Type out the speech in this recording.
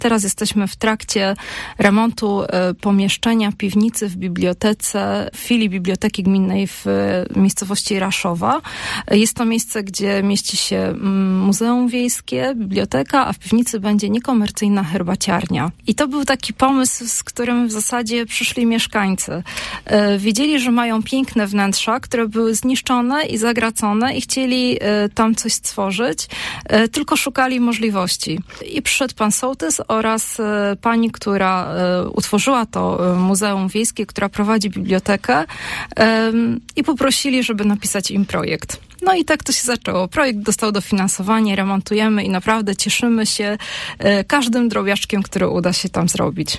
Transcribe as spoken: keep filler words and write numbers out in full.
Teraz jesteśmy w trakcie remontu pomieszczenia piwnicy w bibliotece, w filii Biblioteki Gminnej w miejscowości Raszowa. Jest to miejsce, gdzie mieści się Muzeum Wiejskie, biblioteka, a w piwnicy będzie niekomercyjna herbaciarnia. I to był taki pomysł, z którym w zasadzie przyszli mieszkańcy. Wiedzieli, że mają piękne wnętrza, które były zniszczone i zagracone i chcieli tam coś stworzyć, tylko szukali możliwości. I przyszedł pan sołtys oraz pani, która utworzyła to Muzeum Wiejskie, która prowadzi bibliotekę i poprosili, żeby napisać im projekt. No i tak to się zaczęło. Projekt dostał dofinansowanie, remontujemy i naprawdę cieszymy się każdym drobiażdżkiem, który uda się tam zrobić.